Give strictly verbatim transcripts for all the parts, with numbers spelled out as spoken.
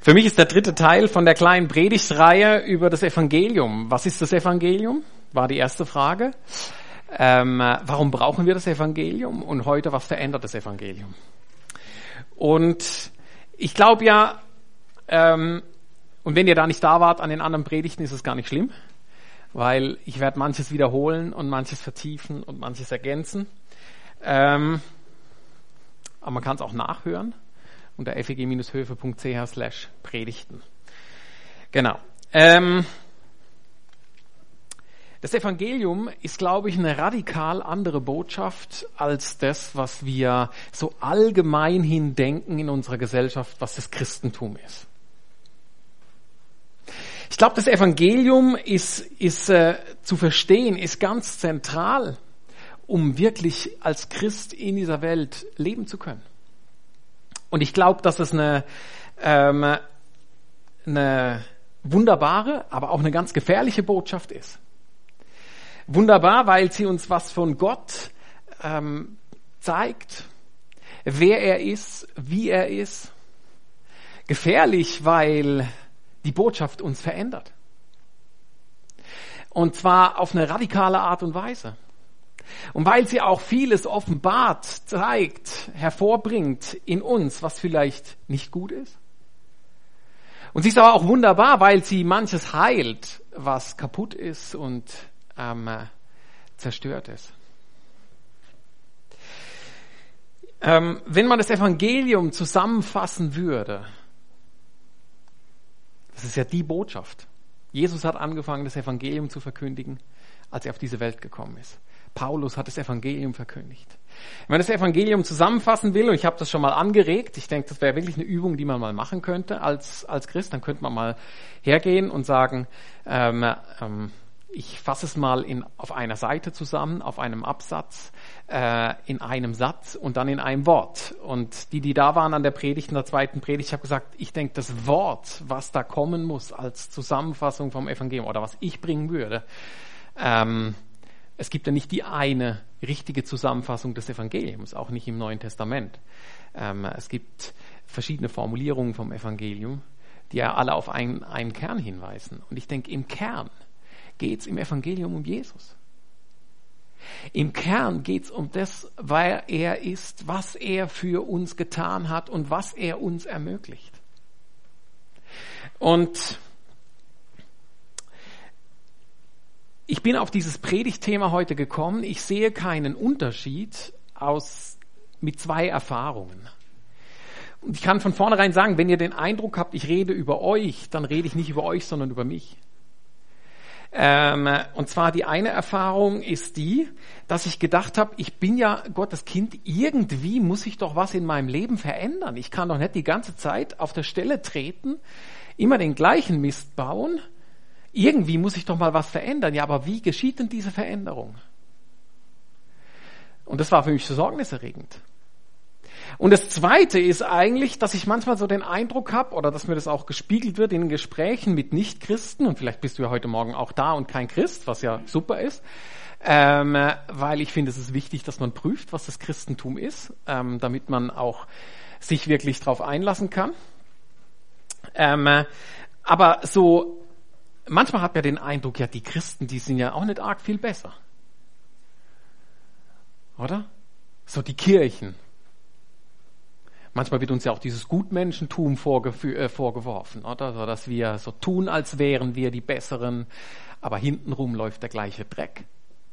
Für mich ist der dritte Teil von der kleinen Predigtreihe über das Evangelium. Was ist das Evangelium? War die erste Frage. Ähm, warum brauchen wir das Evangelium? Und heute, was verändert das Evangelium? Und ich glaube ja, ähm, und wenn ihr da nicht da wart an den anderen Predigten, ist es gar nicht schlimm, weil ich werde manches wiederholen und manches vertiefen und manches ergänzen. Ähm, aber man kann es auch nachhören unter f e g höfe punkt c h slash predigten. Genau. Ähm, das Evangelium ist, glaube ich, eine radikal andere Botschaft als das, was wir so allgemein hin denken in unserer Gesellschaft, was das Christentum ist. Ich glaube, das Evangelium ist, ist äh, zu verstehen, ist ganz zentral, um wirklich als Christ in dieser Welt leben zu können. Und ich glaube, dass es eine, ähm, eine wunderbare, aber auch eine ganz gefährliche Botschaft ist. Wunderbar, weil sie uns was von Gott ähm, zeigt, wer er ist, wie er ist. Gefährlich, weil die Botschaft uns verändert. Und zwar auf eine radikale Art und Weise. Und weil sie auch vieles offenbart, zeigt, hervorbringt in uns, was vielleicht nicht gut ist. Und sie ist aber auch wunderbar, weil sie manches heilt, was kaputt ist und ähm, zerstört ist. Ähm, wenn man das Evangelium zusammenfassen würde, das ist ja die Botschaft. Jesus hat angefangen, das Evangelium zu verkündigen, als er auf diese Welt gekommen ist. Paulus hat das Evangelium verkündigt. Wenn man das Evangelium zusammenfassen will, und ich habe das schon mal angeregt, ich denke, das wäre wirklich eine Übung, die man mal machen könnte als als Christ, dann könnte man mal hergehen und sagen, ähm, ähm, ich fasse es mal in, auf einer Seite zusammen, auf einem Absatz, äh, in einem Satz und dann in einem Wort. Und die, die da waren an der Predigt, in der zweiten Predigt, ich habe gesagt, ich denke, das Wort, was da kommen muss als Zusammenfassung vom Evangelium oder was ich bringen würde, ähm, es gibt ja nicht die eine richtige Zusammenfassung des Evangeliums, auch nicht im Neuen Testament. Ähm, es gibt verschiedene Formulierungen vom Evangelium, die ja alle auf einen, einen Kern hinweisen. Und ich denke, im Kern geht es im Evangelium um Jesus. Im Kern geht es um das, wer er ist, was er für uns getan hat und was er uns ermöglicht. Und ich bin auf dieses Predigtthema heute gekommen. Ich sehe keinen Unterschied aus, mit zwei Erfahrungen. Und ich kann von vornherein sagen, wenn ihr den Eindruck habt, ich rede über euch, dann rede ich nicht über euch, sondern über mich. Ähm, und zwar die eine Erfahrung ist die, dass ich gedacht habe, ich bin ja Gottes Kind, irgendwie muss ich doch was in meinem Leben verändern. Ich kann doch nicht die ganze Zeit auf der Stelle treten, immer den gleichen Mist bauen. Irgendwie muss ich doch mal was verändern. Ja, aber wie geschieht denn diese Veränderung? Und das war für mich so sorgniserregend. Und das Zweite ist eigentlich, dass ich manchmal so den Eindruck habe, oder dass mir das auch gespiegelt wird in den Gesprächen mit Nichtchristen, und vielleicht bist du ja heute Morgen auch da und kein Christ, was ja super ist, ähm, weil ich finde, es ist wichtig, dass man prüft, was das Christentum ist, ähm, damit man auch sich wirklich drauf einlassen kann. Ähm, aber so manchmal hat man den Eindruck, ja, die Christen, die sind ja auch nicht arg viel besser. Oder? So die Kirchen. Manchmal wird uns ja auch dieses Gutmenschentum vorgef- äh, vorgeworfen, oder? So, dass wir so tun, als wären wir die Besseren, aber hintenrum läuft der gleiche Dreck.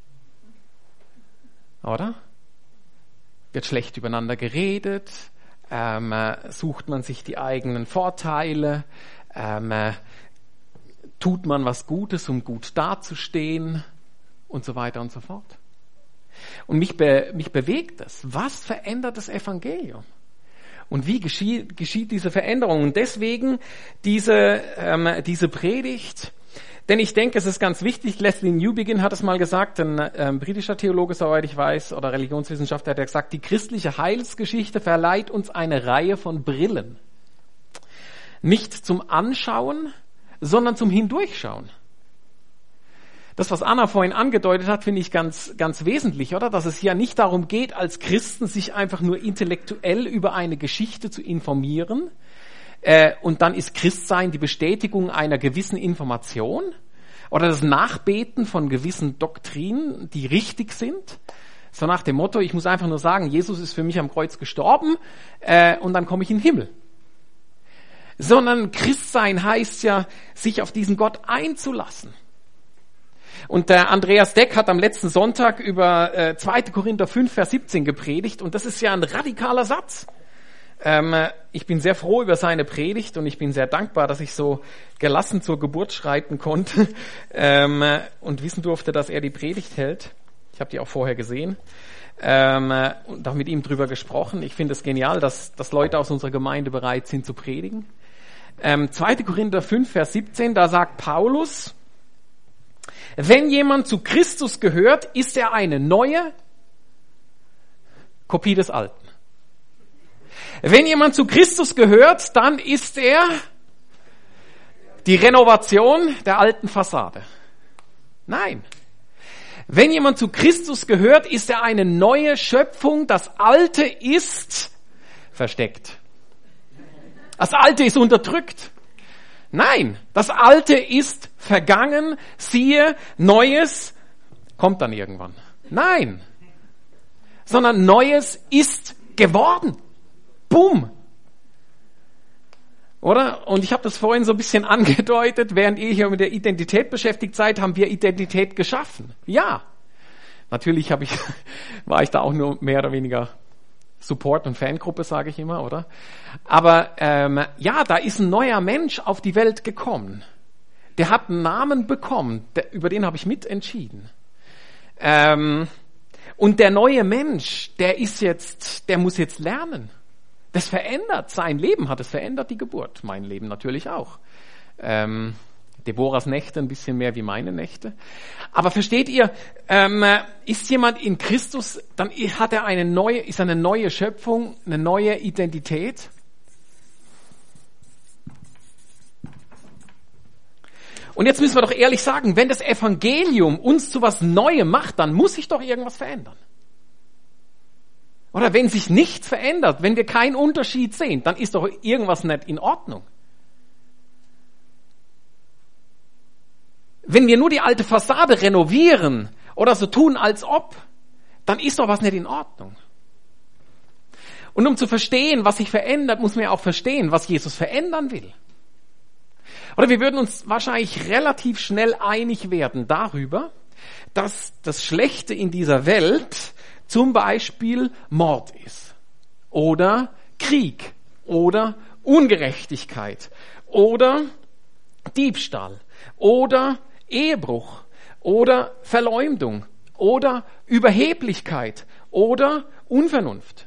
Oder? Wird schlecht übereinander geredet, ähm, äh, sucht man sich die eigenen Vorteile, ähm, äh, tut man was Gutes, um gut dazustehen und so weiter und so fort. Und mich, be, mich bewegt das. Was verändert das Evangelium? Und wie geschieht, geschieht diese Veränderung? Und deswegen diese, ähm, diese Predigt, denn ich denke, es ist ganz wichtig, Leslie Newbigin hat es mal gesagt, ein ähm, britischer Theologe, soweit ich weiß, oder Religionswissenschaftler, hat gesagt, die christliche Heilsgeschichte verleiht uns eine Reihe von Brillen. Nicht zum Anschauen, sondern zum Hindurchschauen. Das, was Anna vorhin angedeutet hat, finde ich ganz, ganz wesentlich, oder? Dass es ja nicht darum geht, als Christen sich einfach nur intellektuell über eine Geschichte zu informieren, Äh, und dann ist Christsein die Bestätigung einer gewissen Information oder das Nachbeten von gewissen Doktrinen, die richtig sind. So nach dem Motto, ich muss einfach nur sagen, Jesus ist für mich am Kreuz gestorben äh, und dann komme ich in den Himmel. Sondern Christsein heißt ja, sich auf diesen Gott einzulassen. Und der Andreas Deck hat am letzten Sonntag über äh, zweiter Korinther fünf, Vers siebzehn gepredigt und das ist ja ein radikaler Satz. Ähm, ich bin sehr froh über seine Predigt und ich bin sehr dankbar, dass ich so gelassen zur Geburt schreiten konnte ähm, und wissen durfte, dass er die Predigt hält. Ich habe die auch vorher gesehen ähm, und auch mit ihm drüber gesprochen. Ich finde es genial, dass, dass Leute aus unserer Gemeinde bereit sind zu predigen. Ähm, zweiter Korinther fünf, Vers siebzehn, da sagt Paulus, wenn jemand zu Christus gehört, ist er eine neue Kopie des Alten. Wenn jemand zu Christus gehört, dann ist er die Renovation der alten Fassade. Nein. Wenn jemand zu Christus gehört, ist er eine neue Schöpfung. Das Alte ist versteckt. Das Alte ist unterdrückt. Nein, das Alte ist vergangen. Siehe, Neues kommt dann irgendwann. Nein, sondern Neues ist geworden. Boom. Oder? Und ich habe das vorhin so ein bisschen angedeutet, während ihr hier mit der Identität beschäftigt seid, haben wir Identität geschaffen. Ja. Natürlich habe ich, war ich da auch nur mehr oder weniger Support- und Fangruppe, sage ich immer, oder? Aber ähm, ja, da ist ein neuer Mensch auf die Welt gekommen. Der hat einen Namen bekommen, der, über den habe ich mitentschieden. Ähm, und der neue Mensch, der ist jetzt, der muss jetzt lernen. Das verändert sein Leben, hat es verändert, die Geburt. Mein Leben natürlich auch. Ähm, Deborahs Nächte ein bisschen mehr wie meine Nächte. Aber versteht ihr, ähm, ist jemand in Christus, dann hat er eine neue, ist eine neue Schöpfung, eine neue Identität. Und jetzt müssen wir doch ehrlich sagen, wenn das Evangelium uns zu was Neuem macht, dann muss sich doch irgendwas verändern. Oder wenn sich nichts verändert, wenn wir keinen Unterschied sehen, dann ist doch irgendwas nicht in Ordnung. Wenn wir nur die alte Fassade renovieren oder so tun, als ob, dann ist doch was nicht in Ordnung. Und um zu verstehen, was sich verändert, muss man ja auch verstehen, was Jesus verändern will. Oder wir würden uns wahrscheinlich relativ schnell einig werden darüber, dass das Schlechte in dieser Welt zum Beispiel Mord ist oder Krieg oder Ungerechtigkeit oder Diebstahl oder Ehebruch oder Verleumdung oder Überheblichkeit oder Unvernunft.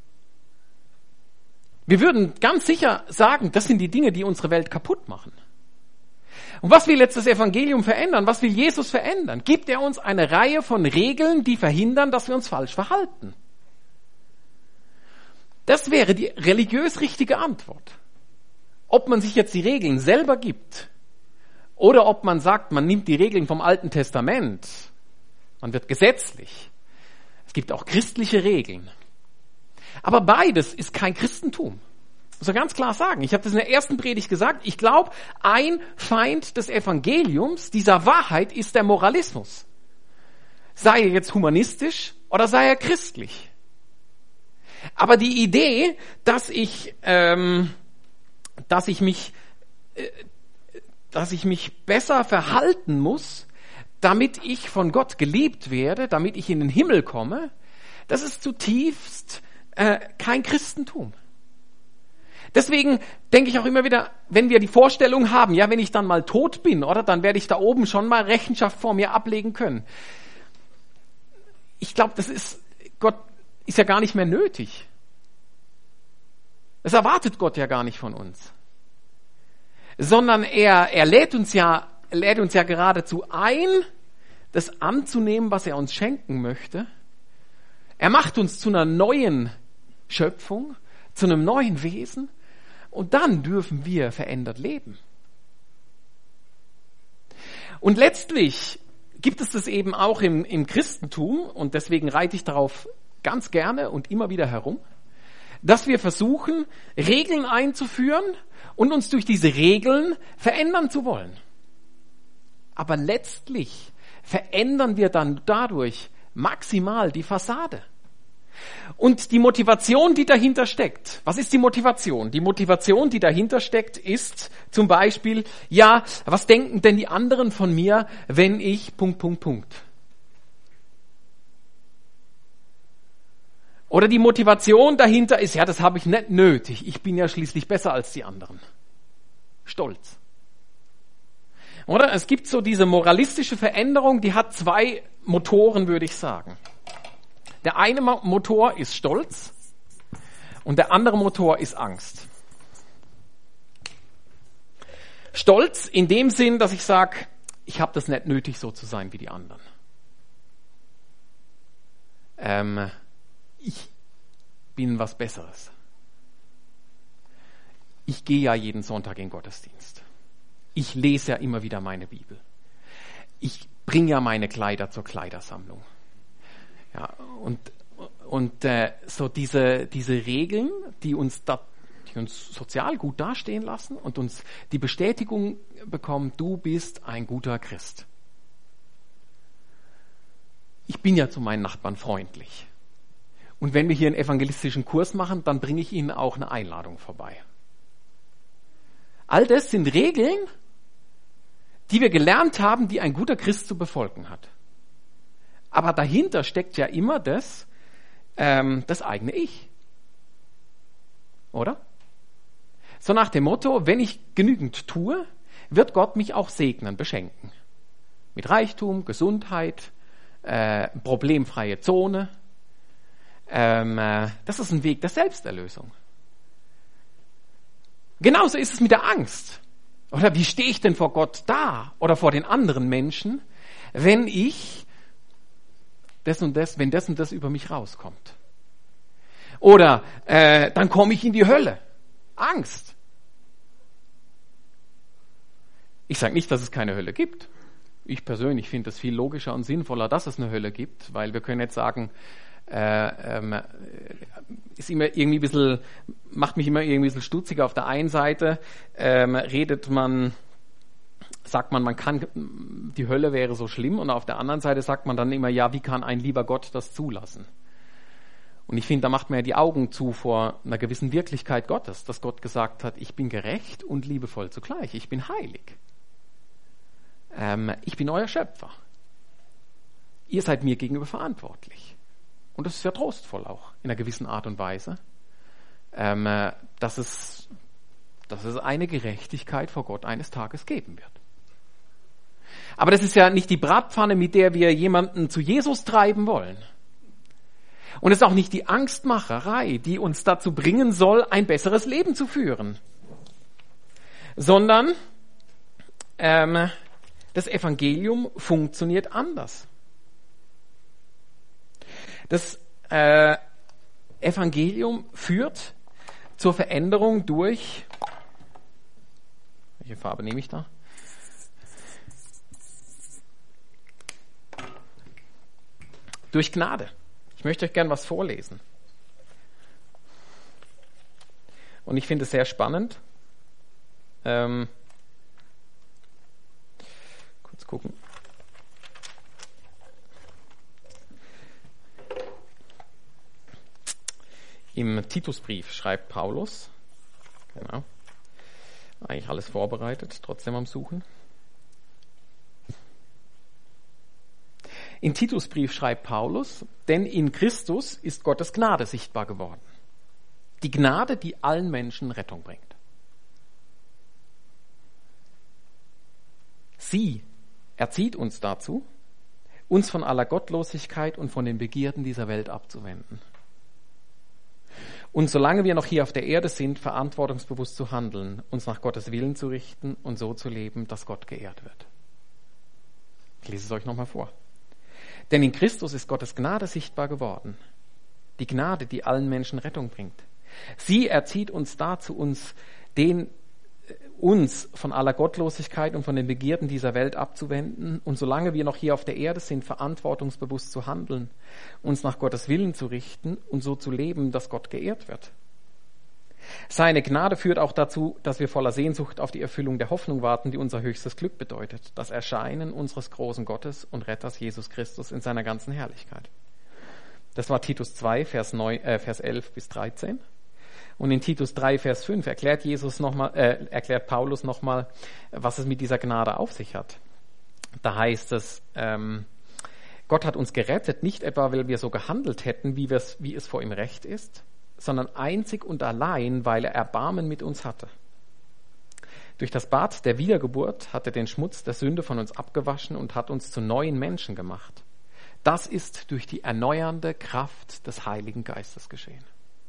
Wir würden ganz sicher sagen, das sind die Dinge, die unsere Welt kaputt machen. Und was will jetzt das Evangelium verändern? Was will Jesus verändern? Gibt er uns eine Reihe von Regeln, die verhindern, dass wir uns falsch verhalten? Das wäre die religiös richtige Antwort. Ob man sich jetzt die Regeln selber gibt oder ob man sagt, man nimmt die Regeln vom Alten Testament, man wird gesetzlich. Es gibt auch christliche Regeln. Aber beides ist kein Christentum. Muss man ganz klar sagen. Ich habe das in der ersten Predigt gesagt. Ich glaube, ein Feind des Evangeliums, dieser Wahrheit, ist der Moralismus. Sei er jetzt humanistisch oder sei er christlich. Aber die Idee, dass ich, ähm, dass ich mich, äh, dass ich mich besser verhalten muss, damit ich von Gott geliebt werde, damit ich in den Himmel komme, das ist zutiefst äh, kein Christentum. Deswegen denke ich auch immer wieder, wenn wir die Vorstellung haben, ja, wenn ich dann mal tot bin, oder, dann werde ich da oben schon mal Rechenschaft vor mir ablegen können. Ich glaube, das ist, Gott ist ja gar nicht mehr nötig. Das erwartet Gott ja gar nicht von uns. Sondern er, er lädt uns ja, lädt uns ja geradezu ein, das anzunehmen, was er uns schenken möchte. Er macht uns zu einer neuen Schöpfung, zu einem neuen Wesen. Und dann dürfen wir verändert leben. Und letztlich gibt es das eben auch im, im Christentum, und deswegen reite ich darauf ganz gerne und immer wieder herum, dass wir versuchen, Regeln einzuführen und uns durch diese Regeln verändern zu wollen. Aber letztlich verändern wir dann dadurch maximal die Fassade. Und die Motivation, die dahinter steckt, was ist die Motivation? Die Motivation, die dahinter steckt, ist zum Beispiel, ja, was denken denn die anderen von mir, wenn ich Punkt, Punkt, Punkt. Oder die Motivation dahinter ist, ja, das habe ich nicht nötig, ich bin ja schließlich besser als die anderen. Stolz. Oder es gibt so diese moralistische Veränderung, die hat zwei Motoren, würde ich sagen. Der eine Motor ist Stolz und der andere Motor ist Angst. Stolz in dem Sinn, dass ich sage, ich habe das nicht nötig, so zu sein wie die anderen. Ähm, ich bin was Besseres. Ich gehe ja jeden Sonntag in den Gottesdienst. Ich lese ja immer wieder meine Bibel. Ich bringe ja meine Kleider zur Kleidersammlung. Ja, und und äh, so diese diese Regeln, die uns da, die uns sozial gut dastehen lassen und uns die Bestätigung bekommen, du bist ein guter Christ. Ich bin ja zu meinen Nachbarn freundlich. Und wenn wir hier einen evangelistischen Kurs machen, dann bringe ich ihnen auch eine Einladung vorbei. All das sind Regeln, die wir gelernt haben, die ein guter Christ zu befolgen hat. Aber dahinter steckt ja immer das, ähm, das eigene Ich. Oder? So nach dem Motto, wenn ich genügend tue, wird Gott mich auch segnen, beschenken. Mit Reichtum, Gesundheit, äh, problemfreie Zone. Ähm, äh, das ist ein Weg der Selbsterlösung. Genauso ist es mit der Angst. Oder wie stehe ich denn vor Gott da oder vor den anderen Menschen, wenn ich das und das, wenn das und das über mich rauskommt. Oder äh, dann komme ich in die Hölle. Angst. Ich sage nicht, dass es keine Hölle gibt. Ich persönlich finde es viel logischer und sinnvoller, dass es eine Hölle gibt, weil wir können jetzt sagen, äh, ähm, ist immer irgendwie ein bisschen, macht mich immer irgendwie ein bisschen stutziger. Auf der einen Seite ähm, redet man, sagt man, man kann, die Hölle wäre so schlimm, und auf der anderen Seite sagt man dann immer, ja, wie kann ein lieber Gott das zulassen? Und ich finde, da macht man ja die Augen zu vor einer gewissen Wirklichkeit Gottes, dass Gott gesagt hat, ich bin gerecht und liebevoll zugleich, ich bin heilig. Ähm, ich bin euer Schöpfer. Ihr seid mir gegenüber verantwortlich. Und das ist ja trostvoll auch, in einer gewissen Art und Weise, ähm, dass es, dass es eine Gerechtigkeit vor Gott eines Tages geben wird. Aber das ist ja nicht die Bratpfanne, mit der wir jemanden zu Jesus treiben wollen. Und es ist auch nicht die Angstmacherei, die uns dazu bringen soll, ein besseres Leben zu führen. Sondern ähm, das Evangelium funktioniert anders. Das äh, Evangelium führt zur Veränderung durch, welche Farbe nehme ich da? Durch Gnade. Ich möchte euch gerne was vorlesen. Und ich finde es sehr spannend. Ähm, kurz gucken. Im Titusbrief schreibt Paulus, genau, eigentlich alles vorbereitet, trotzdem am Suchen. Im Titusbrief schreibt Paulus, denn in Christus ist Gottes Gnade sichtbar geworden. Die Gnade, die allen Menschen Rettung bringt. Sie erzieht uns dazu, uns von aller Gottlosigkeit und von den Begierden dieser Welt abzuwenden. Und solange wir noch hier auf der Erde sind, verantwortungsbewusst zu handeln, uns nach Gottes Willen zu richten und so zu leben, dass Gott geehrt wird. Ich lese es euch nochmal vor. Denn in Christus ist Gottes Gnade sichtbar geworden. Die Gnade, die allen Menschen Rettung bringt. Sie erzieht uns dazu, uns, den, uns von aller Gottlosigkeit und von den Begierden dieser Welt abzuwenden und solange wir noch hier auf der Erde sind, verantwortungsbewusst zu handeln, uns nach Gottes Willen zu richten und so zu leben, dass Gott geehrt wird. Seine Gnade führt auch dazu, dass wir voller Sehnsucht auf die Erfüllung der Hoffnung warten, die unser höchstes Glück bedeutet, das Erscheinen unseres großen Gottes und Retters Jesus Christus in seiner ganzen Herrlichkeit. Das war Titus zwei, Vers, neun, äh, Vers elf bis dreizehn. Und in Titus drei, Vers fünf erklärt Jesus noch mal, äh, erklärt Paulus nochmal, was es mit dieser Gnade auf sich hat. Da heißt es, ähm, Gott hat uns gerettet, nicht etwa, weil wir so gehandelt hätten, wie, wir's, wie es vor ihm recht ist, sondern einzig und allein, weil er Erbarmen mit uns hatte. Durch das Bad der Wiedergeburt hat er den Schmutz der Sünde von uns abgewaschen und hat uns zu neuen Menschen gemacht. Das ist durch die erneuernde Kraft des Heiligen Geistes geschehen.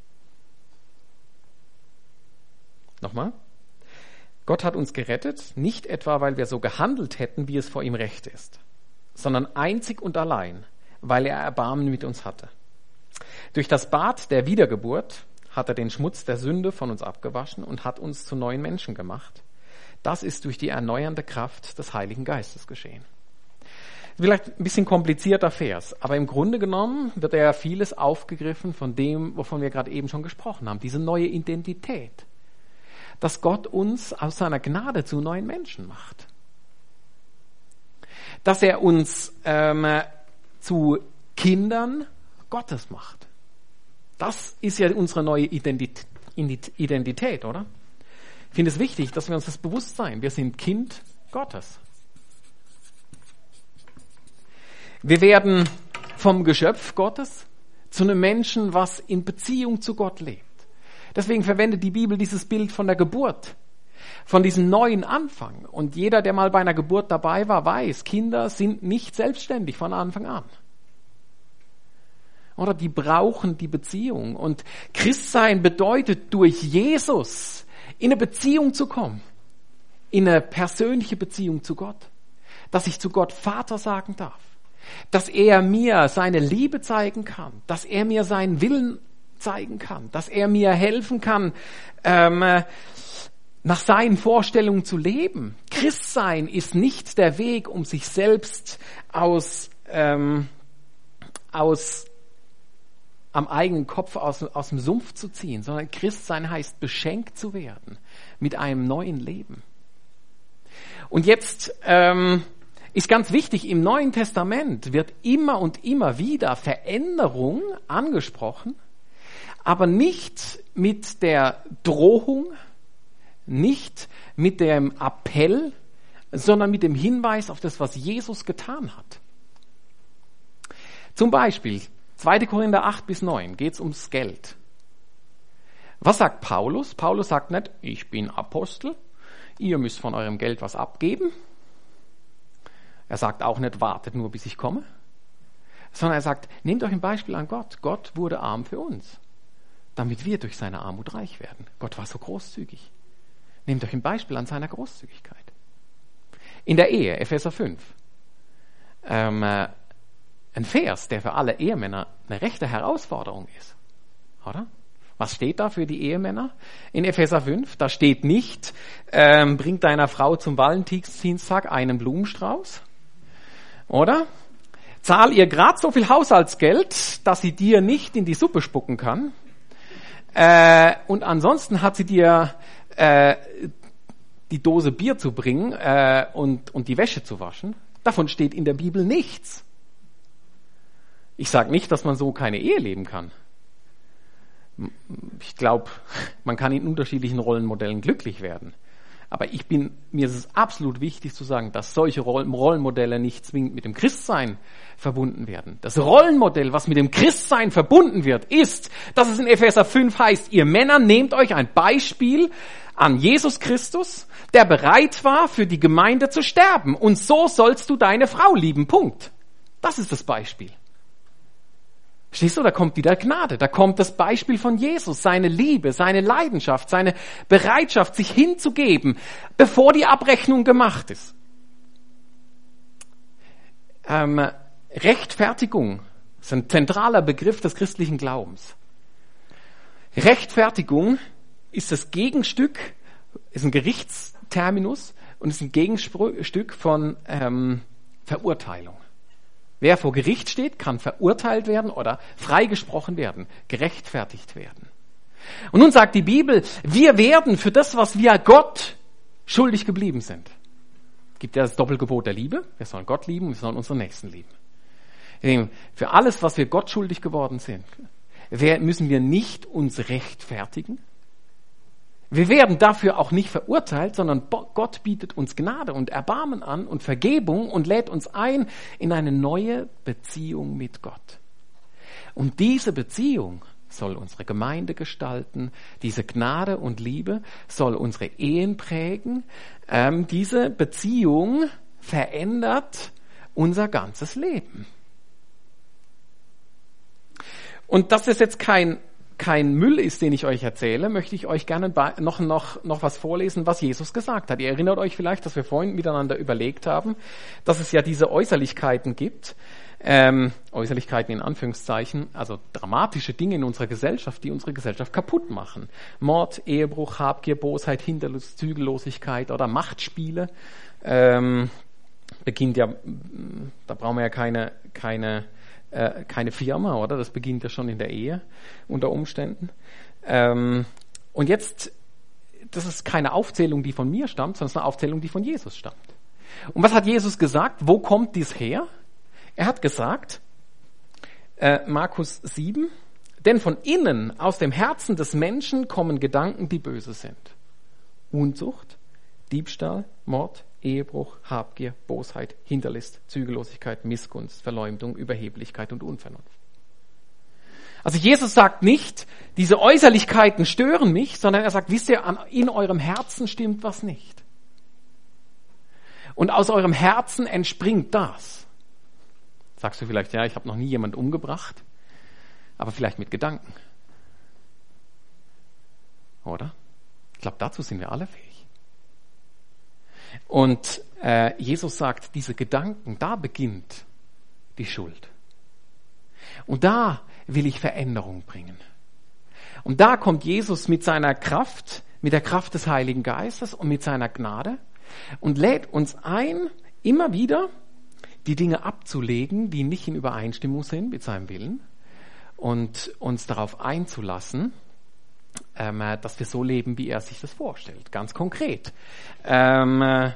Nochmal. Gott hat uns gerettet, nicht etwa, weil wir so gehandelt hätten, wie es vor ihm recht ist, sondern einzig und allein, weil er Erbarmen mit uns hatte. Durch das Bad der Wiedergeburt hat er den Schmutz der Sünde von uns abgewaschen und hat uns zu neuen Menschen gemacht. Das ist durch die erneuernde Kraft des Heiligen Geistes geschehen. Vielleicht ein bisschen komplizierter Vers, aber im Grunde genommen wird ja vieles aufgegriffen von dem, wovon wir gerade eben schon gesprochen haben, diese neue Identität, dass Gott uns aus seiner Gnade zu neuen Menschen macht. Dass er uns ähm, zu Kindern Gottes macht. Das ist ja unsere neue Identität, Identität, oder? Ich finde es wichtig, dass wir uns das bewusst sein. Wir sind Kind Gottes. Wir werden vom Geschöpf Gottes zu einem Menschen, was in Beziehung zu Gott lebt. Deswegen verwendet die Bibel dieses Bild von der Geburt, von diesem neuen Anfang. Und jeder, der mal bei einer Geburt dabei war, weiß, Kinder sind nicht selbstständig von Anfang an. Oder die brauchen die Beziehung. Und Christsein bedeutet, durch Jesus in eine Beziehung zu kommen. In eine persönliche Beziehung zu Gott. Dass ich zu Gott Vater sagen darf. Dass er mir seine Liebe zeigen kann. Dass er mir seinen Willen zeigen kann. Dass er mir helfen kann, ähm, nach seinen Vorstellungen zu leben. Christsein ist nicht der Weg, um sich selbst aus, ähm, aus am eigenen Kopf aus, aus dem Sumpf zu ziehen, sondern Christsein heißt, beschenkt zu werden mit einem neuen Leben. Und jetzt ähm, ist ganz wichtig, im Neuen Testament wird immer und immer wieder Veränderung angesprochen, aber nicht mit der Drohung, nicht mit dem Appell, sondern mit dem Hinweis auf das, was Jesus getan hat. Zum Beispiel zweiter Korinther acht bis neun geht es ums Geld. Was sagt Paulus? Paulus sagt nicht, ich bin Apostel, ihr müsst von eurem Geld was abgeben. Er sagt auch nicht, wartet nur, bis ich komme. Sondern er sagt, nehmt euch ein Beispiel an Gott. Gott wurde arm für uns, damit wir durch seine Armut reich werden. Gott war so großzügig. Nehmt euch ein Beispiel an seiner Großzügigkeit. In der Ehe, Epheser fünf. Ähm, äh, Ein Vers, der für alle Ehemänner eine rechte Herausforderung ist. Oder? Was steht da für die Ehemänner? In Epheser fünf, da steht nicht, ähm, bringt deiner Frau zum Valentinstag einen Blumenstrauß. Oder? Zahl ihr gerade so viel Haushaltsgeld, dass sie dir nicht in die Suppe spucken kann. Äh, und ansonsten hat sie dir äh, die Dose Bier zu bringen äh, und, und die Wäsche zu waschen. Davon steht in der Bibel nichts. Ich sage nicht, dass man so keine Ehe leben kann. Ich glaube, man kann in unterschiedlichen Rollenmodellen glücklich werden. Aber ich bin, mir ist es absolut wichtig zu sagen, dass solche Rollenmodelle nicht zwingend mit dem Christsein verbunden werden. Das Rollenmodell, was mit dem Christsein verbunden wird, ist, dass es in Epheser fünf heißt, ihr Männer nehmt euch ein Beispiel an Jesus Christus, der bereit war, für die Gemeinde zu sterben. Und so sollst du deine Frau lieben. Punkt. Das ist das Beispiel. Verstehst du, da kommt wieder Gnade, da kommt das Beispiel von Jesus, seine Liebe, seine Leidenschaft, seine Bereitschaft, sich hinzugeben, bevor die Abrechnung gemacht ist. Ähm, Rechtfertigung ist ein zentraler Begriff des christlichen Glaubens. Rechtfertigung ist das Gegenstück, ist ein Gerichtsterminus und ist ein Gegenstück von ähm, Verurteilung. Wer vor Gericht steht, kann verurteilt werden oder freigesprochen werden, gerechtfertigt werden. Und nun sagt die Bibel, wir werden für das, was wir Gott schuldig geblieben sind. Es gibt ja das Doppelgebot der Liebe. Wir sollen Gott lieben und wir sollen unseren Nächsten lieben. Für alles, was wir Gott schuldig geworden sind, müssen wir nicht uns rechtfertigen. Wir werden dafür auch nicht verurteilt, sondern Gott bietet uns Gnade und Erbarmen an und Vergebung und lädt uns ein in eine neue Beziehung mit Gott. Und diese Beziehung soll unsere Gemeinde gestalten, diese Gnade und Liebe soll unsere Ehen prägen. Ähm, diese Beziehung verändert unser ganzes Leben. Und dass es jetzt kein, kein Müll ist, den ich euch erzähle, möchte ich euch gerne noch, noch, noch was vorlesen, was Jesus gesagt hat. Ihr erinnert euch vielleicht, dass wir vorhin miteinander überlegt haben, dass es ja diese Äußerlichkeiten gibt, ähm, Äußerlichkeiten in Anführungszeichen, also dramatische Dinge in unserer Gesellschaft, die unsere Gesellschaft kaputt machen. Mord, Ehebruch, Habgier, Bosheit, Hinterlist, Zügellosigkeit oder Machtspiele. Ähm, beginnt ja, da brauchen wir ja keine, keine, äh, keine Firma, oder? Das beginnt ja schon in der Ehe unter Umständen. Ähm, und jetzt, das ist keine Aufzählung, die von mir stammt, sondern es ist eine Aufzählung, die von Jesus stammt. Und was hat Jesus gesagt? Wo kommt dies her? Er hat gesagt, äh, Markus sieben, denn von innen, aus dem Herzen des Menschen kommen Gedanken, die böse sind. Unzucht, Diebstahl, Mord, Ehebruch, Habgier, Bosheit, Hinterlist, Zügellosigkeit, Missgunst, Verleumdung, Überheblichkeit und Unvernunft. Also Jesus sagt nicht, diese Äußerlichkeiten stören mich, sondern er sagt, wisst ihr, in eurem Herzen stimmt was nicht. Und aus eurem Herzen entspringt das. Sagst du vielleicht, ja, ich habe noch nie jemanden umgebracht, aber vielleicht mit Gedanken. Oder? Ich glaube, dazu sind wir alle fähig. Und äh, Jesus sagt, diese Gedanken, da beginnt die Schuld. Und da will ich Veränderung bringen. Und da kommt Jesus mit seiner Kraft, mit der Kraft des Heiligen Geistes und mit seiner Gnade und lädt uns ein, immer wieder die Dinge abzulegen, die nicht in Übereinstimmung sind mit seinem Willen und uns darauf einzulassen, ähm, dass wir so leben, wie er sich das vorstellt. Ganz konkret. Ähm, äh,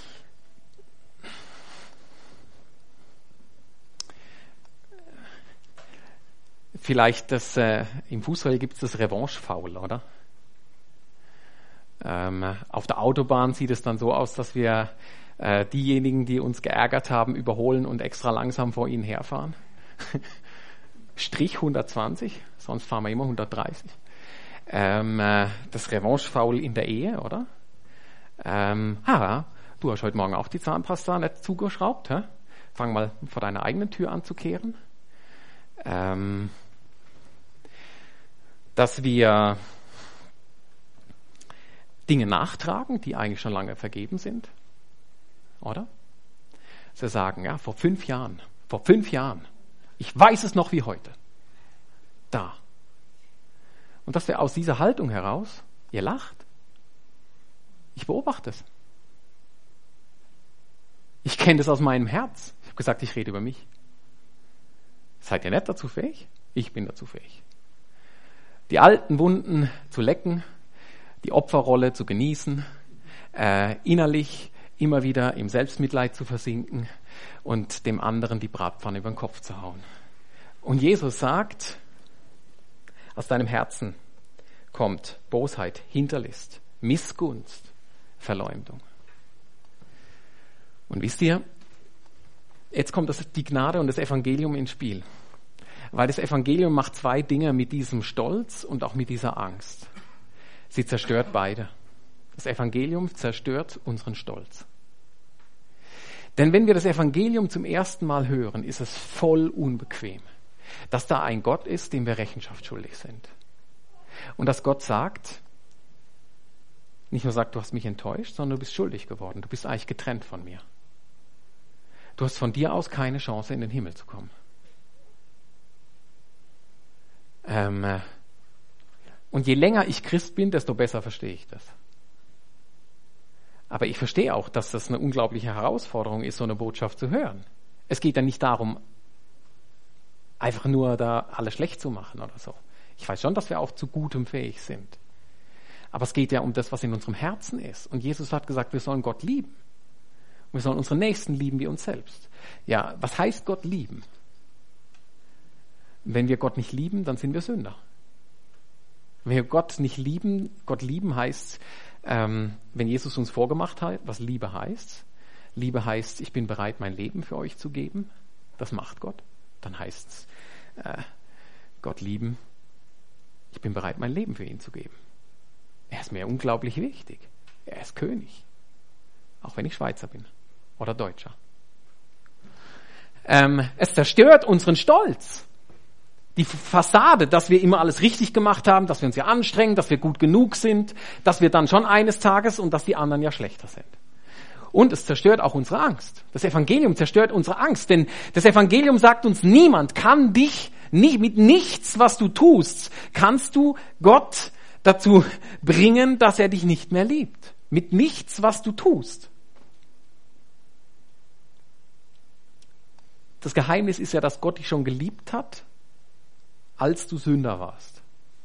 vielleicht das, äh, im Fußball gibt es das Revanche-Foul, oder? Ähm, auf der Autobahn sieht es dann so aus, dass wir äh, diejenigen, die uns geärgert haben, überholen und extra langsam vor ihnen herfahren. Strich hundertzwanzig, sonst fahren wir immer hundertdreißig. Ähm, äh, das Revanche-Foul in der Ehe, oder? Ähm, ah, du hast heute Morgen auch die Zahnpasta nicht zugeschraubt, hä? Fang mal vor deiner eigenen Tür an zu kehren. Ähm, dass wir Dinge nachtragen, die eigentlich schon lange vergeben sind, oder? Sie sagen, ja, vor fünf Jahren, vor fünf Jahren, ich weiß es noch wie heute, da. Und dass wir aus dieser Haltung heraus, ihr lacht, ich beobachte es. Ich kenne das aus meinem Herz. Ich habe gesagt, ich rede über mich. Seid ihr nicht dazu fähig? Ich bin dazu fähig. Die alten Wunden zu lecken, die Opferrolle zu genießen, äh, innerlich immer wieder im Selbstmitleid zu versinken und dem anderen die Bratpfanne über den Kopf zu hauen. Und Jesus sagt, aus deinem Herzen kommt Bosheit, Hinterlist, Missgunst, Verleumdung. Und wisst ihr, jetzt kommt das, die Gnade und das Evangelium ins Spiel. Weil das Evangelium macht zwei Dinge mit diesem Stolz und auch mit dieser Angst. Sie zerstört beide. Das Evangelium zerstört unseren Stolz. Denn wenn wir das Evangelium zum ersten Mal hören, ist es voll unbequem, dass da ein Gott ist, dem wir Rechenschaft schuldig sind. Und dass Gott sagt, nicht nur sagt, du hast mich enttäuscht, sondern du bist schuldig geworden. Du bist eigentlich getrennt von mir. Du hast von dir aus keine Chance, in den Himmel zu kommen. Ähm, und je länger ich Christ bin, desto besser verstehe ich das. Aber ich verstehe auch, dass das eine unglaubliche Herausforderung ist, so eine Botschaft zu hören. Es geht ja nicht darum, einfach nur da alles schlecht zu machen oder so. Ich weiß schon, dass wir auch zu Gutem fähig sind. Aber es geht ja um das, was in unserem Herzen ist. Und Jesus hat gesagt, wir sollen Gott lieben. Und wir sollen unsere Nächsten lieben wie uns selbst. Ja, was heißt Gott lieben? Wenn wir Gott nicht lieben, dann sind wir Sünder. Wenn wir Gott nicht lieben, Gott lieben heißt, ähm, wenn Jesus uns vorgemacht hat, was Liebe heißt. Liebe heißt, ich bin bereit, mein Leben für euch zu geben. Das macht Gott. Dann heißt es, äh, Gott lieben, ich bin bereit, mein Leben für ihn zu geben. Er ist mir unglaublich wichtig. Er ist König. Auch wenn ich Schweizer bin oder Deutscher. Ähm, es zerstört unseren Stolz. Die Fassade, dass wir immer alles richtig gemacht haben, dass wir uns ja anstrengen, dass wir gut genug sind, dass wir dann schon eines Tages und dass die anderen ja schlechter sind. Und es zerstört auch unsere Angst. Das Evangelium zerstört unsere Angst, denn das Evangelium sagt uns, niemand kann dich, nicht, mit nichts, was du tust, kannst du Gott dazu bringen, dass er dich nicht mehr liebt. Mit nichts, was du tust. Das Geheimnis ist ja, dass Gott dich schon geliebt hat, als du Sünder warst.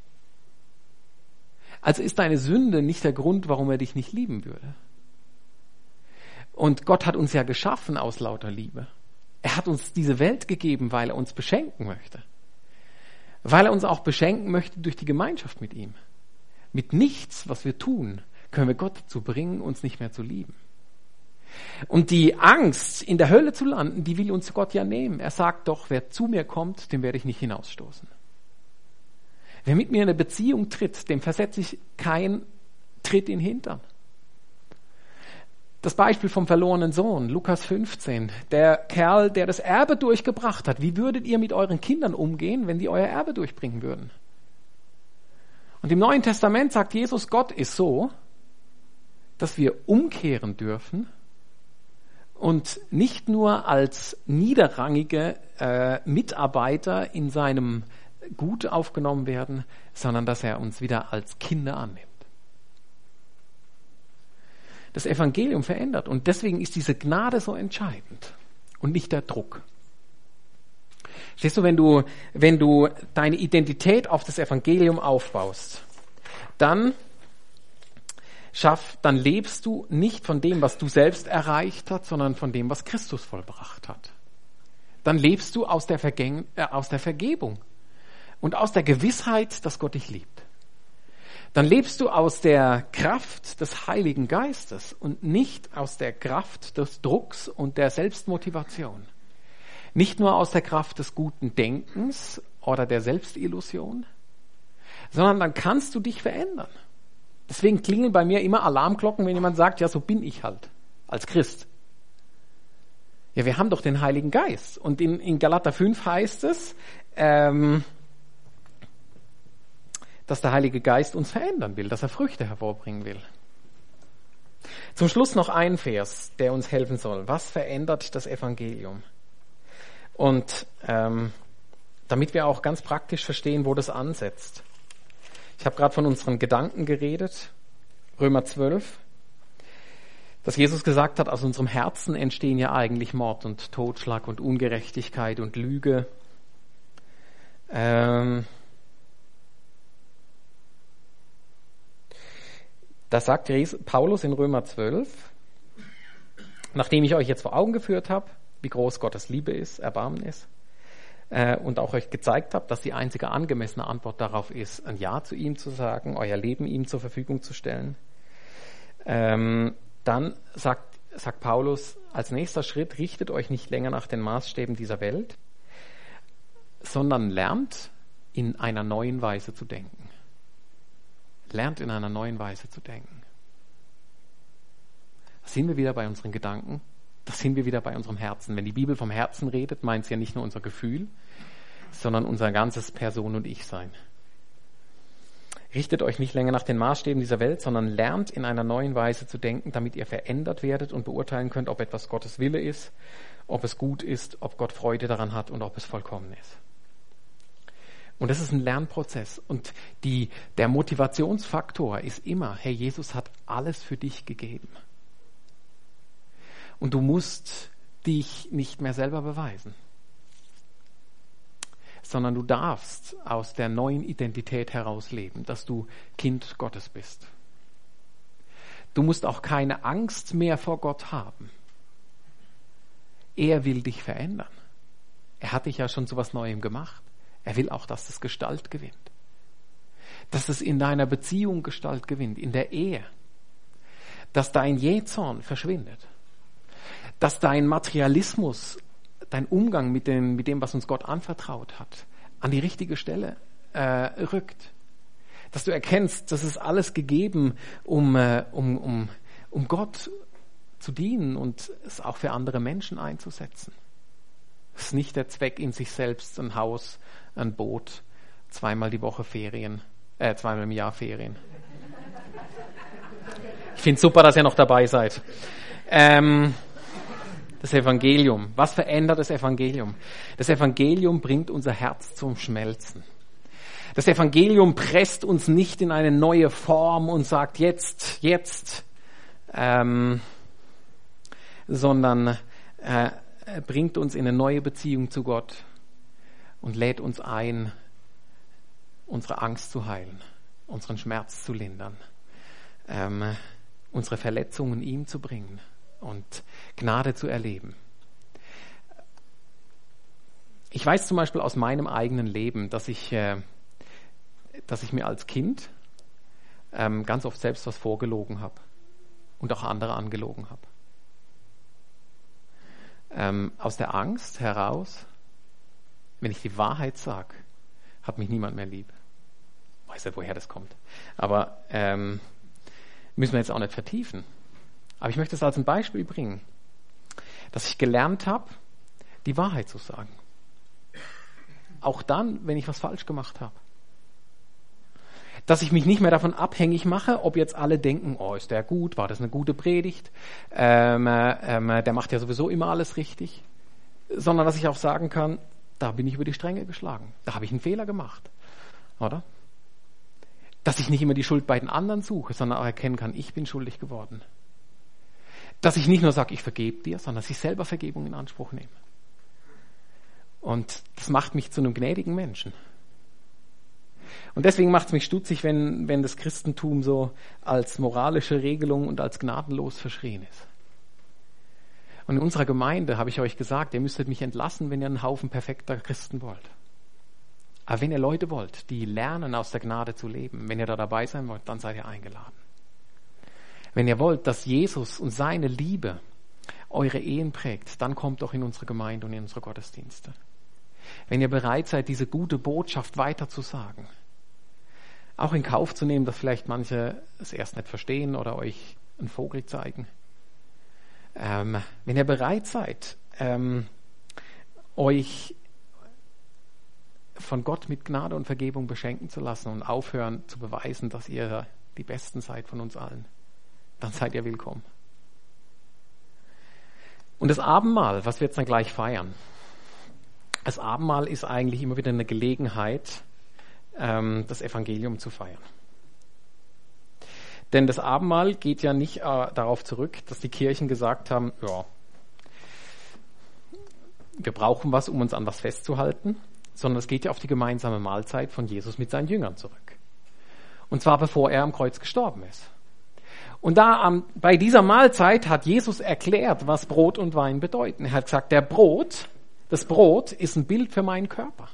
Also ist deine Sünde nicht der Grund, warum er dich nicht lieben würde. Und Gott hat uns ja geschaffen aus lauter Liebe. Er hat uns diese Welt gegeben, weil er uns beschenken möchte. Weil er uns auch beschenken möchte durch die Gemeinschaft mit ihm. Mit nichts, was wir tun, können wir Gott dazu bringen, uns nicht mehr zu lieben. Und die Angst, in der Hölle zu landen, die will uns Gott ja nehmen. Er sagt doch, wer zu mir kommt, den werde ich nicht hinausstoßen. Wer mit mir in eine Beziehung tritt, dem versetze ich keinen Tritt in den Hintern. Das Beispiel vom verlorenen Sohn, Lukas fünfzehn, der Kerl, der das Erbe durchgebracht hat. Wie würdet ihr mit euren Kindern umgehen, wenn die euer Erbe durchbringen würden? Und im Neuen Testament sagt Jesus, Gott ist so, dass wir umkehren dürfen und nicht nur als niederrangige äh, Mitarbeiter in seinem Gut aufgenommen werden, sondern dass er uns wieder als Kinder annimmt. Das Evangelium verändert und deswegen ist diese Gnade so entscheidend und nicht der Druck. Verstehst du, wenn du, wenn du deine Identität auf das Evangelium aufbaust, dann schaff, dann lebst du nicht von dem, was du selbst erreicht hast, sondern von dem, was Christus vollbracht hat. Dann lebst du aus der, Vergäng- äh, aus der Vergebung und aus der Gewissheit, dass Gott dich liebt. Dann lebst du aus der Kraft des Heiligen Geistes und nicht aus der Kraft des Drucks und der Selbstmotivation. Nicht nur aus der Kraft des guten Denkens oder der Selbstillusion, sondern dann kannst du dich verändern. Deswegen klingeln bei mir immer Alarmglocken, wenn jemand sagt, ja, so bin ich halt als Christ. Ja, wir haben doch den Heiligen Geist. Und in, in Galater fünf heißt es, ähm, dass der Heilige Geist uns verändern will, dass er Früchte hervorbringen will. Zum Schluss noch ein Vers, der uns helfen soll. Was verändert das Evangelium? Und ähm, damit wir auch ganz praktisch verstehen, wo das ansetzt. Ich habe gerade von unseren Gedanken geredet, Römer zwölf, dass Jesus gesagt hat, aus unserem Herzen entstehen ja eigentlich Mord und Totschlag und Ungerechtigkeit und Lüge. Ähm, da sagt Paulus in Römer zwölf, nachdem ich euch jetzt vor Augen geführt habe, wie groß Gottes Liebe ist, Erbarmen ist, äh, und auch euch gezeigt habe, dass die einzige angemessene Antwort darauf ist, ein Ja zu ihm zu sagen, euer Leben ihm zur Verfügung zu stellen, ähm, dann sagt, sagt Paulus, als nächster Schritt, richtet euch nicht länger nach den Maßstäben dieser Welt, sondern lernt in einer neuen Weise zu denken. Lernt in einer neuen Weise zu denken. Da sind wir wieder bei unseren Gedanken, da sind wir wieder bei unserem Herzen. Wenn die Bibel vom Herzen redet, meint es ja nicht nur unser Gefühl, sondern unser ganzes Person- und Ich-Sein. Richtet euch nicht länger nach den Maßstäben dieser Welt, sondern lernt in einer neuen Weise zu denken, damit ihr verändert werdet und beurteilen könnt, ob etwas Gottes Wille ist, ob es gut ist, ob Gott Freude daran hat und ob es vollkommen ist. Und das ist ein Lernprozess. Und die, der Motivationsfaktor ist immer, hey, Jesus hat alles für dich gegeben. Und du musst dich nicht mehr selber beweisen. sondern du darfst aus der neuen Identität heraus leben, dass du Kind Gottes bist. Du musst auch keine Angst mehr vor Gott haben. Er will dich verändern. Er hat dich ja schon zu was Neuem gemacht. Er will auch, dass es Gestalt gewinnt. Dass es in deiner Beziehung Gestalt gewinnt, in der Ehe. Dass dein Jähzorn verschwindet. Dass dein Materialismus, dein Umgang mit, den, mit dem, was uns Gott anvertraut hat, an die richtige Stelle äh, rückt. Dass du erkennst, das ist alles gegeben, um, äh, um, um, um Gott zu dienen und es auch für andere Menschen einzusetzen. Es ist nicht der Zweck in sich selbst, ein Haus, ein Boot, zweimal die Woche Ferien, äh, zweimal im Jahr Ferien. Ich finde es super, dass ihr noch dabei seid. Ähm, das Evangelium. Was verändert das Evangelium? Das Evangelium bringt unser Herz zum Schmelzen. Das Evangelium presst uns nicht in eine neue Form und sagt jetzt, jetzt, ähm, sondern äh, bringt uns in eine neue Beziehung zu Gott und lädt uns ein, unsere Angst zu heilen, unseren Schmerz zu lindern, ähm, unsere Verletzungen ihm zu bringen und Gnade zu erleben. Ich weiß zum Beispiel aus meinem eigenen Leben, dass ich, äh, dass ich mir als Kind ähm, ganz oft selbst was vorgelogen habe und auch andere angelogen habe. Ähm, aus der Angst heraus, wenn ich die Wahrheit sage, hat mich niemand mehr lieb. Ich weiß nicht, woher das kommt. Aber ähm, müssen wir jetzt auch nicht vertiefen. Aber ich möchte es als ein Beispiel bringen, dass ich gelernt habe, die Wahrheit zu sagen. Auch dann, wenn ich was falsch gemacht habe. Dass ich mich nicht mehr davon abhängig mache, ob jetzt alle denken, oh, ist der gut, war das eine gute Predigt, ähm, ähm, der macht ja sowieso immer alles richtig. Sondern dass ich auch sagen kann, da bin ich über die Stränge geschlagen. Da habe ich einen Fehler gemacht. Oder? Dass ich nicht immer die Schuld bei den anderen suche, sondern auch erkennen kann, ich bin schuldig geworden. Dass ich nicht nur sage, ich vergebe dir, sondern dass ich selber Vergebung in Anspruch nehme. Und das macht mich zu einem gnädigen Menschen. Und deswegen macht es mich stutzig, wenn, wenn das Christentum so als moralische Regelung und als gnadenlos verschrien ist. Und in unserer Gemeinde habe ich euch gesagt, ihr müsstet mich entlassen, wenn ihr einen Haufen perfekter Christen wollt. Aber wenn ihr Leute wollt, die lernen, aus der Gnade zu leben, wenn ihr da dabei sein wollt, dann seid ihr eingeladen. Wenn ihr wollt, dass Jesus und seine Liebe eure Ehen prägt, dann kommt doch in unsere Gemeinde und in unsere Gottesdienste. Wenn ihr bereit seid, diese gute Botschaft weiterzusagen, auch in Kauf zu nehmen, dass vielleicht manche es erst nicht verstehen oder euch einen Vogel zeigen. Ähm, wenn ihr bereit seid, ähm, euch von Gott mit Gnade und Vergebung beschenken zu lassen und aufhören zu beweisen, dass ihr die Besten seid von uns allen, dann seid ihr willkommen. Und das Abendmahl, was wir jetzt dann gleich feiern, das Abendmahl ist eigentlich immer wieder eine Gelegenheit, ähm, das Evangelium zu feiern. Denn das Abendmahl geht ja nicht äh, darauf zurück, dass die Kirchen gesagt haben, ja, wir brauchen was, um uns an was festzuhalten, sondern es geht ja auf die gemeinsame Mahlzeit von Jesus mit seinen Jüngern zurück. Und zwar bevor er am Kreuz gestorben ist. Und da um, bei dieser Mahlzeit hat Jesus erklärt, was Brot und Wein bedeuten. Er hat gesagt, der Brot, das Brot ist ein Bild für meinen Körper.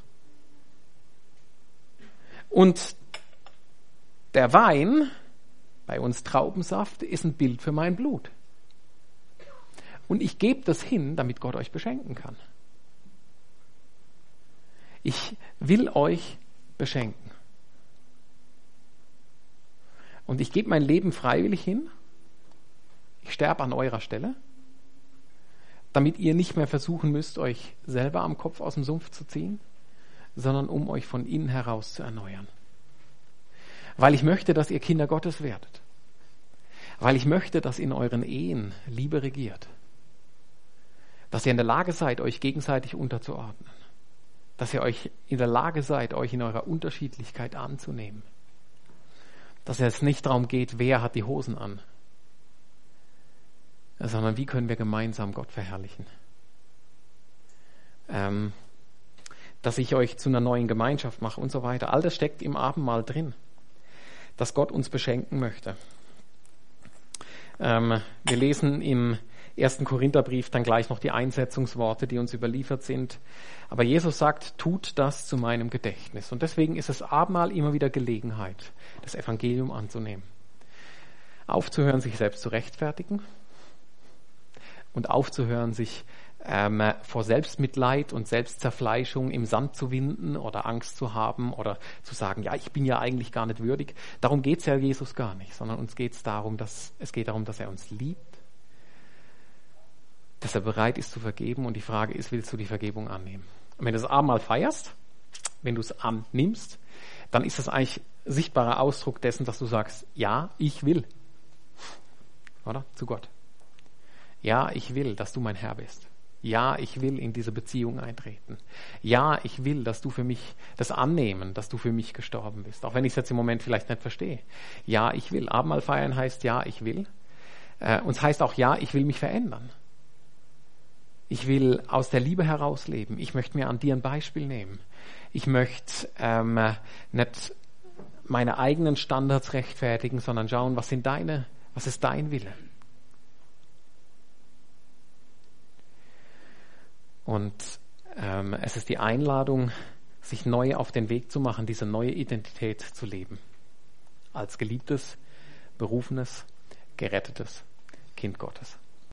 Und der Wein, bei uns Traubensaft, ist ein Bild für mein Blut. Und ich gebe das hin, damit Gott euch beschenken kann. Ich will euch beschenken. Und ich gebe mein Leben freiwillig hin. Ich sterbe an eurer Stelle, damit ihr nicht mehr versuchen müsst, euch selber am Kopf aus dem Sumpf zu ziehen, sondern um euch von innen heraus zu erneuern. Weil ich möchte, dass ihr Kinder Gottes werdet. Weil ich möchte, dass in euren Ehen Liebe regiert. Dass ihr in der Lage seid, euch gegenseitig unterzuordnen. Dass ihr euch in der Lage seid, euch in eurer Unterschiedlichkeit anzunehmen. Dass es nicht darum geht, wer hat die Hosen an, sondern wie können wir gemeinsam Gott verherrlichen. Ähm, dass ich euch zu einer neuen Gemeinschaft mache und so weiter. All das steckt im Abendmahl drin, dass Gott uns beschenken möchte. Ähm, wir lesen im ersten Korintherbrief dann gleich noch die Einsetzungsworte, die uns überliefert sind. Aber Jesus sagt, tut das zu meinem Gedächtnis. Und deswegen ist das Abendmahl immer wieder Gelegenheit, das Evangelium anzunehmen. Aufzuhören, sich selbst zu rechtfertigen und aufzuhören, sich ähm, vor Selbstmitleid und Selbstzerfleischung im Sand zu winden oder Angst zu haben oder zu sagen, ja, ich bin ja eigentlich gar nicht würdig. Darum geht es ja Jesus gar nicht, sondern uns geht's darum, dass, es geht darum, dass er uns liebt, dass er bereit ist zu vergeben und die Frage ist, willst du die Vergebung annehmen? Und wenn du das Abendmahl feierst, wenn du es annimmst, dann ist das eigentlich sichtbarer Ausdruck dessen, dass du sagst, ja, ich will. Oder? Zu Gott. Ja, ich will, dass du mein Herr bist. Ja, ich will in diese Beziehung eintreten. Ja, ich will, dass du für mich das annehmen, dass du für mich gestorben bist. Auch wenn ich es jetzt im Moment vielleicht nicht verstehe. Ja, ich will. Abendmahl feiern heißt ja, ich will. Äh, und es heißt auch ja, ich will mich verändern. Ich will aus der Liebe heraus leben. Ich möchte mir an dir ein Beispiel nehmen. Ich möchte ähm, nicht meine eigenen Standards rechtfertigen, sondern schauen, was sind deine, was ist dein Wille? Und ähm, es ist die Einladung, sich neu auf den Weg zu machen, diese neue Identität zu leben. Als geliebtes, berufenes, gerettetes Kind Gottes.